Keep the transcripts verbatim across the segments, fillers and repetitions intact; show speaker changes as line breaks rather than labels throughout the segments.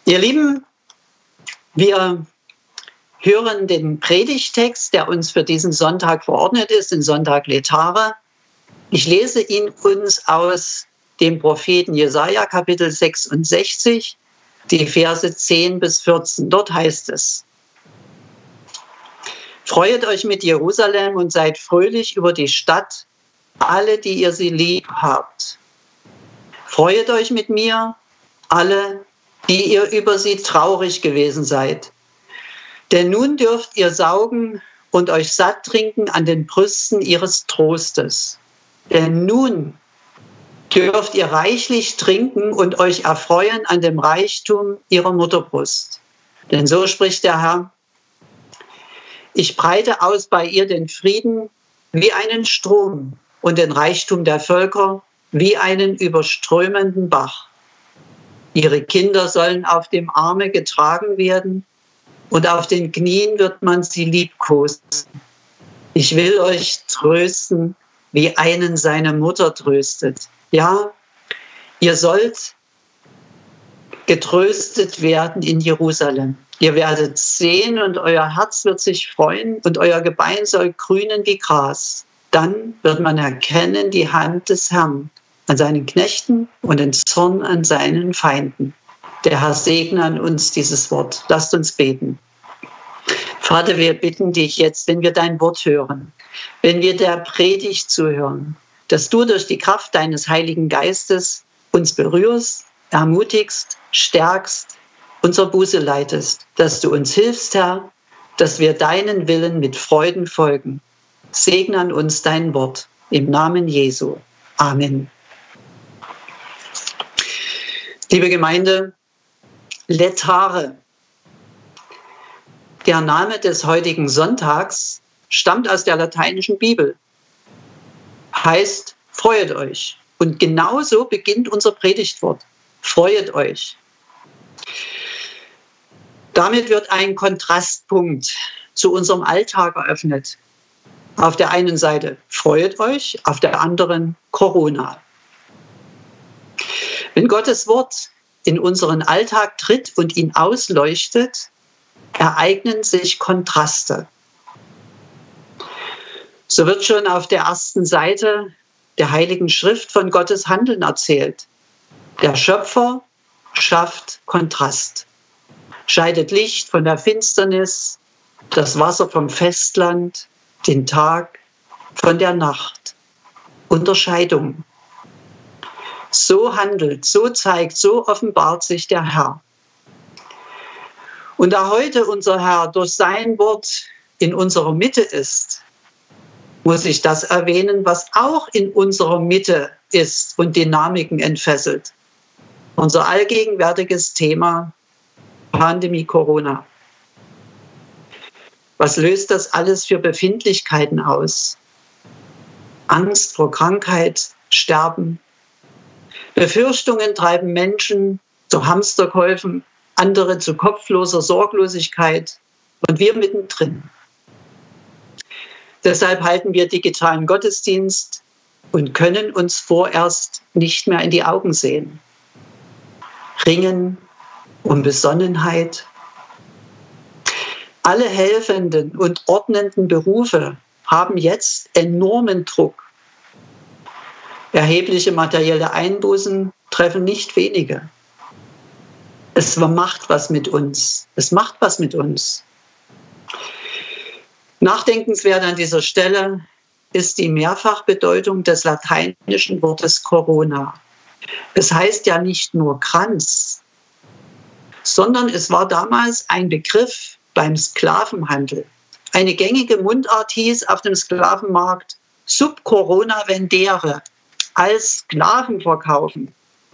Ihr Lieben, wir hören den Predigtext, der uns für diesen Sonntag verordnet ist, den Sonntag Letare. Ich lese ihn uns aus dem Propheten Jesaja, Kapitel sechsundsechzig, die Verse zehn bis vierzehn. Dort heißt es: Freuet euch mit Jerusalem und seid fröhlich über die Stadt, alle, die ihr sie lieb habt. Freuet euch mit mir, alle, die ihr über sie traurig gewesen seid. Denn nun dürft ihr saugen und euch satt trinken an den Brüsten ihres Trostes. Denn nun dürft ihr reichlich trinken und euch erfreuen an dem Reichtum ihrer Mutterbrust. Denn so spricht der Herr: Ich breite aus bei ihr den Frieden wie einen Strom und den Reichtum der Völker wie einen überströmenden Bach. Ihre Kinder sollen auf dem Arme getragen werden und auf den Knien wird man sie liebkosen. Ich will euch trösten, wie einen seine Mutter tröstet. Ja, ihr sollt getröstet werden in Jerusalem. Ihr werdet sehen und euer Herz wird sich freuen und euer Gebein soll grünen wie Gras. Dann wird man erkennen die Hand des Herrn an seinen Knechten und den Zorn an seinen Feinden. Der Herr segne an uns dieses Wort. Lasst uns beten. Vater, wir bitten dich jetzt, wenn wir dein Wort hören, wenn wir der Predigt zuhören, dass du durch die Kraft deines Heiligen Geistes uns berührst, ermutigst, stärkst, unser Buße leitest, dass du uns hilfst, Herr, dass wir deinen Willen mit Freuden folgen. Segne an uns dein Wort. Im Namen Jesu. Amen. Liebe Gemeinde, Letare. Der Name des heutigen Sonntags stammt aus der lateinischen Bibel. Heißt, freuet euch. Und genauso beginnt unser Predigtwort. Freuet euch. Damit wird ein Kontrastpunkt zu unserem Alltag eröffnet. Auf der einen Seite freuet euch, auf der anderen Corona. Wenn Gottes Wort in unseren Alltag tritt und ihn ausleuchtet, ereignen sich Kontraste. So wird schon auf der ersten Seite der Heiligen Schrift von Gottes Handeln erzählt. Der Schöpfer schafft Kontrast, scheidet Licht von der Finsternis, das Wasser vom Festland, den Tag von der Nacht. Unterscheidung. So handelt, so zeigt, so offenbart sich der Herr. Und da heute unser Herr durch sein Wort in unserer Mitte ist, muss ich das erwähnen, was auch in unserer Mitte ist und Dynamiken entfesselt. Unser allgegenwärtiges Thema Pandemie Corona. Was löst das alles für Befindlichkeiten aus? Angst vor Krankheit, Sterben. Befürchtungen treiben Menschen zu Hamsterkäufen, andere zu kopfloser Sorglosigkeit und wir mittendrin. Deshalb halten wir digitalen Gottesdienst und können uns vorerst nicht mehr in die Augen sehen. Ringen um Besonnenheit. Alle helfenden und ordnenden Berufe haben jetzt enormen Druck. Erhebliche materielle Einbußen treffen nicht wenige. Es macht was mit uns. Es macht was mit uns. Nachdenkenswert an dieser Stelle ist die Mehrfachbedeutung des lateinischen Wortes Corona. Es heißt ja nicht nur Kranz, sondern es war damals ein Begriff beim Sklavenhandel. Eine gängige Mundart hieß auf dem Sklavenmarkt sub corona vendere, als Sklaven verkaufen.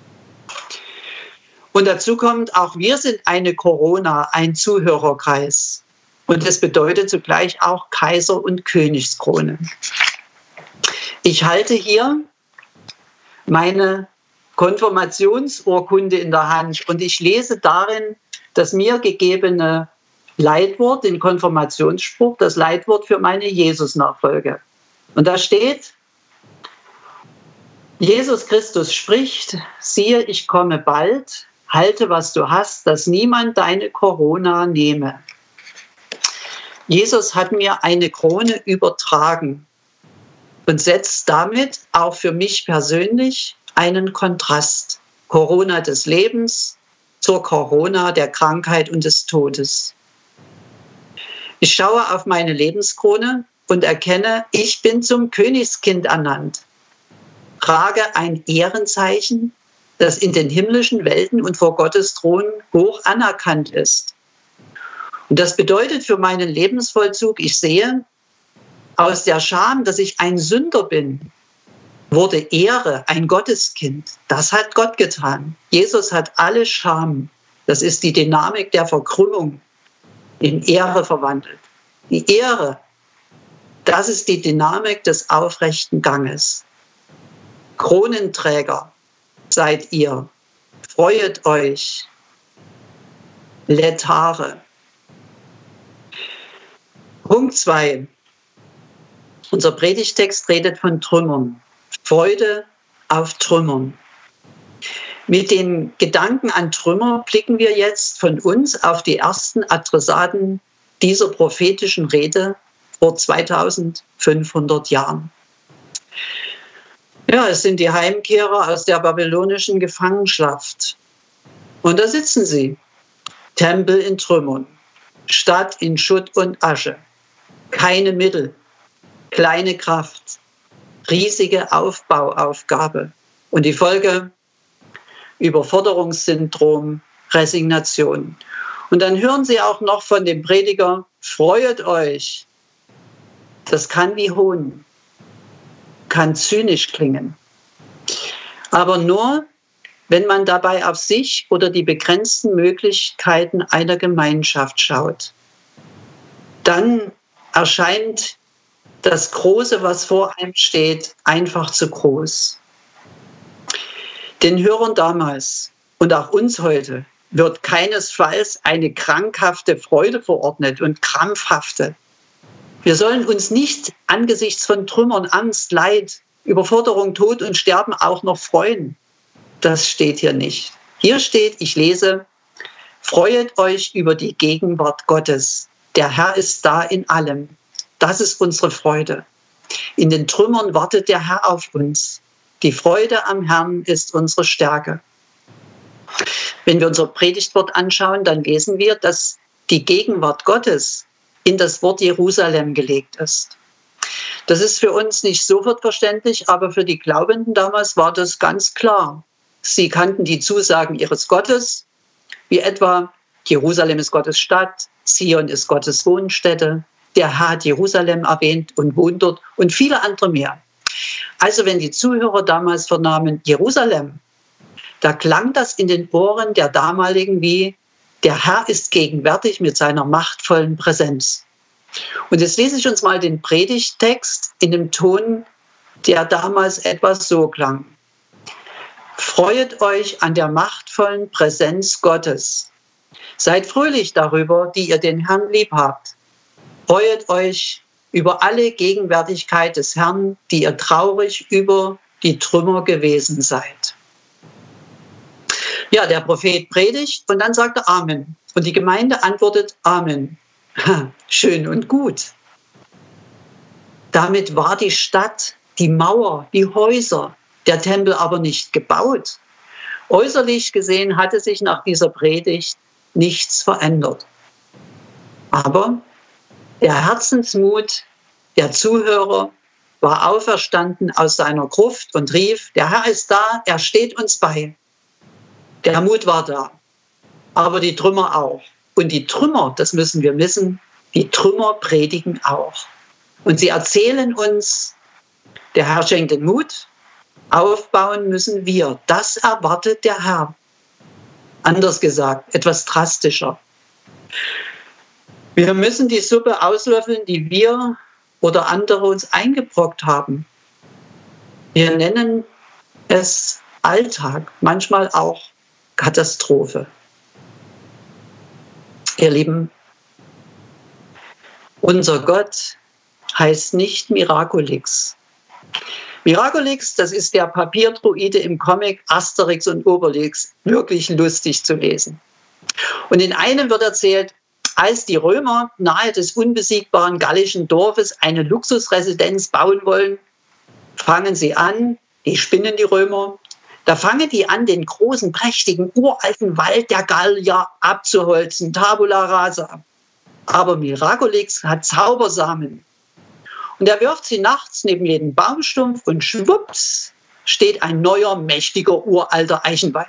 Und dazu kommt, auch wir sind eine Corona, ein Zuhörerkreis. Und es bedeutet zugleich auch Kaiser- und Königskrone. Ich halte hier meine Konfirmationsurkunde in der Hand und ich lese darin das mir gegebene Leitwort, den Konfirmationsspruch, das Leitwort für meine Jesus-Nachfolge. Und da steht: Jesus Christus spricht, siehe, ich komme bald, halte, was du hast, dass niemand deine Corona nehme. Jesus hat mir eine Krone übertragen und setzt damit auch für mich persönlich einen Kontrast. Corona des Lebens zur Corona der Krankheit und des Todes. Ich schaue auf meine Lebenskrone und erkenne, ich bin zum Königskind ernannt. Trage ein Ehrenzeichen, das in den himmlischen Welten und vor Gottes Thron hoch anerkannt ist. Und das bedeutet für meinen Lebensvollzug, ich sehe, aus der Scham, dass ich ein Sünder bin, wurde Ehre, ein Gotteskind. Das hat Gott getan. Jesus hat alle Scham, das ist die Dynamik der Verkrümmung, in Ehre verwandelt. Die Ehre, das ist die Dynamik des aufrechten Ganges. Kronenträger seid ihr. Freuet euch. Letare. Punkt zwei. Unser Predigtext redet von Trümmern. Freude auf Trümmern. Mit den Gedanken an Trümmer blicken wir jetzt von uns auf die ersten Adressaten dieser prophetischen Rede vor zweitausendfünfhundert Jahren. Ja, es sind die Heimkehrer aus der babylonischen Gefangenschaft. Und da sitzen sie. Tempel in Trümmern, Stadt in Schutt und Asche, keine Mittel, kleine Kraft, riesige Aufbauaufgabe. Und die Folge: Überforderungssyndrom, Resignation. Und dann hören Sie auch noch von dem Prediger: Freuet euch. Das kann wie Hohn, kann zynisch klingen. Aber nur, wenn man dabei auf sich oder die begrenzten Möglichkeiten einer Gemeinschaft schaut. Dann erscheint das Große, was vor einem steht, einfach zu groß. Den Hörern damals und auch uns heute wird keinesfalls eine krankhafte Freude verordnet und krampfhafte. Wir sollen uns nicht angesichts von Trümmern, Angst, Leid, Überforderung, Tod und Sterben auch noch freuen. Das steht hier nicht. Hier steht, ich lese: Freuet euch über die Gegenwart Gottes. Der Herr ist da in allem. Das ist unsere Freude. In den Trümmern wartet der Herr auf uns. Die Freude am Herrn ist unsere Stärke. Wenn wir unser Predigtwort anschauen, dann lesen wir, dass die Gegenwart Gottes in das Wort Jerusalem gelegt ist. Das ist für uns nicht sofort verständlich, aber für die Glaubenden damals war das ganz klar. Sie kannten die Zusagen ihres Gottes, wie etwa: Jerusalem ist Gottes Stadt, Zion ist Gottes Wohnstätte, der Herr hat Jerusalem erwähnt und wohnt dort und viele andere mehr. Also wenn die Zuhörer damals vernahmen Jerusalem, da klang das in den Ohren der damaligen wie: Der Herr ist gegenwärtig mit seiner machtvollen Präsenz. Und jetzt lese ich uns mal den Predigttext in dem Ton, der damals etwas so klang. Freuet euch an der machtvollen Präsenz Gottes. Seid fröhlich darüber, die ihr den Herrn lieb habt. Freuet euch über alle Gegenwärtigkeit des Herrn, die ihr traurig über die Trümmer gewesen seid. Ja, der Prophet predigt und dann sagt er Amen. Und die Gemeinde antwortet Amen. Schön und gut. Damit war die Stadt, die Mauer, die Häuser, der Tempel aber nicht gebaut. Äußerlich gesehen hatte sich nach dieser Predigt nichts verändert. Aber der Herzensmut der Zuhörer war auferstanden aus seiner Gruft und rief: Der Herr ist da, er steht uns bei. Der Mut war da, aber die Trümmer auch. Und die Trümmer, das müssen wir wissen, die Trümmer predigen auch. Und sie erzählen uns, der Herr schenkt den Mut, aufbauen müssen wir. Das erwartet der Herr. Anders gesagt, etwas drastischer. Wir müssen die Suppe auslöffeln, die wir oder andere uns eingebrockt haben. Wir nennen es Alltag, manchmal auch Katastrophe. Ihr Lieben, unser Gott heißt nicht Miraculix. Miraculix, das ist der Papierdruide im Comic Asterix und Obelix, wirklich lustig zu lesen. Und in einem wird erzählt, als die Römer nahe des unbesiegbaren gallischen Dorfes eine Luxusresidenz bauen wollen, fangen sie an, die spinnen die Römer, da fangen die an, den großen, prächtigen, uralten Wald der Gallier abzuholzen, Tabula rasa. Aber Miraculix hat Zaubersamen. Und er wirft sie nachts neben jeden Baumstumpf und schwupps steht ein neuer, mächtiger, uralter Eichenwald.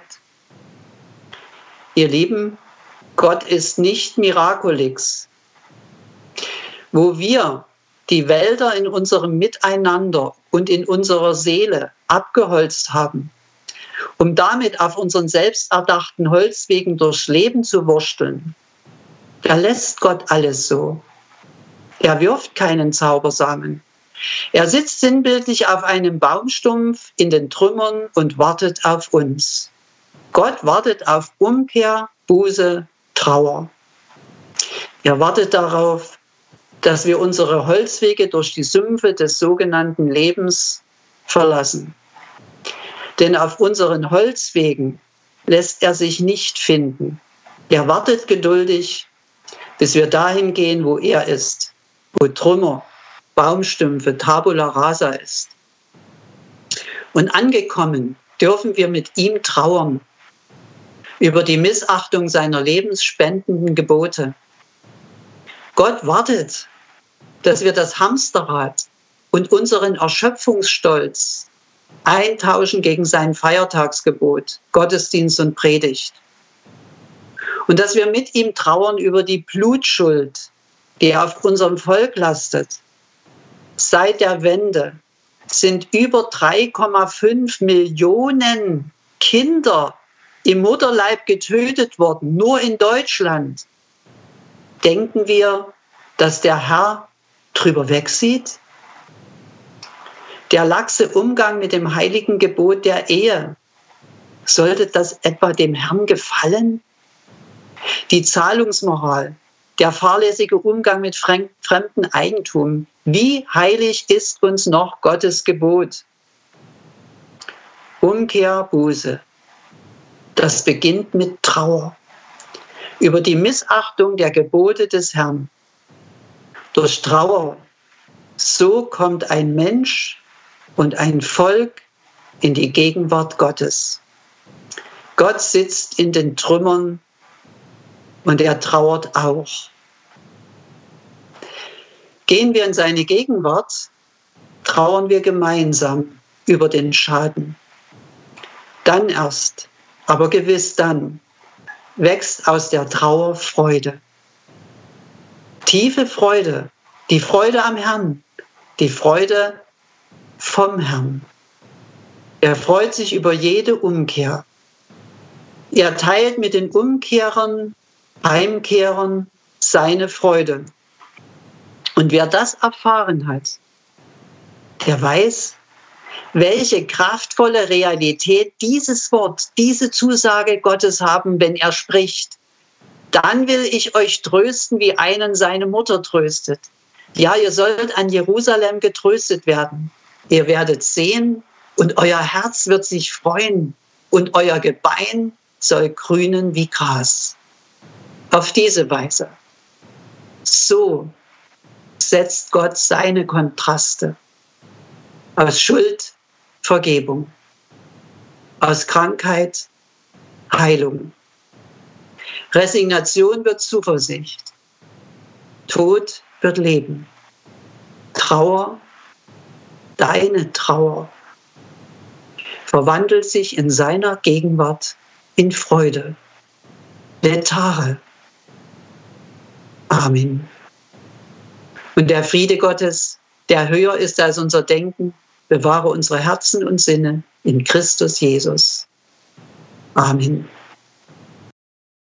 Ihr Lieben, Gott ist nicht Miraculix. Wo wir die Wälder in unserem Miteinander und in unserer Seele abgeholzt haben, um damit auf unseren selbsterdachten Holzwegen durchs Leben zu wursteln, da lässt Gott alles so. Er wirft keinen Zaubersamen. Er sitzt sinnbildlich auf einem Baumstumpf in den Trümmern und wartet auf uns. Gott wartet auf Umkehr, Buße, Trauer. Er wartet darauf, dass wir unsere Holzwege durch die Sümpfe des sogenannten Lebens verlassen. Denn auf unseren Holzwegen lässt er sich nicht finden. Er wartet geduldig, bis wir dahin gehen, wo er ist, wo Trümmer, Baumstümpfe, Tabula rasa ist. Und angekommen dürfen wir mit ihm trauern über die Missachtung seiner lebensspendenden Gebote. Gott wartet, dass wir das Hamsterrad und unseren Erschöpfungsstolz eintauschen gegen sein Feiertagsgebot, Gottesdienst und Predigt. Und dass wir mit ihm trauern über die Blutschuld, die auf unserem Volk lastet. Seit der Wende sind über drei Komma fünf Millionen Kinder im Mutterleib getötet worden, nur in Deutschland. Denken wir, dass der Herr drüber wegsieht? Der laxe Umgang mit dem heiligen Gebot der Ehe, sollte das etwa dem Herrn gefallen? Die Zahlungsmoral, der fahrlässige Umgang mit fremdem Eigentum, wie heilig ist uns noch Gottes Gebot? Umkehr, Buße, das beginnt mit Trauer über die Missachtung der Gebote des Herrn. Durch Trauer, so kommt ein Mensch und ein Volk in die Gegenwart Gottes. Gott sitzt in den Trümmern und er trauert auch. Gehen wir in seine Gegenwart, trauern wir gemeinsam über den Schaden. Dann erst, aber gewiss dann, wächst aus der Trauer Freude. Tiefe Freude, die Freude am Herrn, die Freude vom Herrn. Er freut sich über jede Umkehr. Er teilt mit den Umkehrern, Heimkehrern seine Freude. Und wer das erfahren hat, der weiß, welche kraftvolle Realität dieses Wort, diese Zusage Gottes haben, wenn er spricht. Dann will ich euch trösten, wie einen seine Mutter tröstet. Ja, ihr sollt an Jerusalem getröstet werden. Ihr werdet sehen und euer Herz wird sich freuen und euer Gebein soll grünen wie Gras. Auf diese Weise. So setzt Gott seine Kontraste. Aus Schuld, Vergebung. Aus Krankheit, Heilung. Resignation wird Zuversicht. Tod wird Leben. Trauer, deine Trauer, verwandelt sich in seiner Gegenwart in Freude. Letare. Amen. Und der Friede Gottes, der höher ist als unser Denken, bewahre unsere Herzen und Sinne in Christus Jesus. Amen.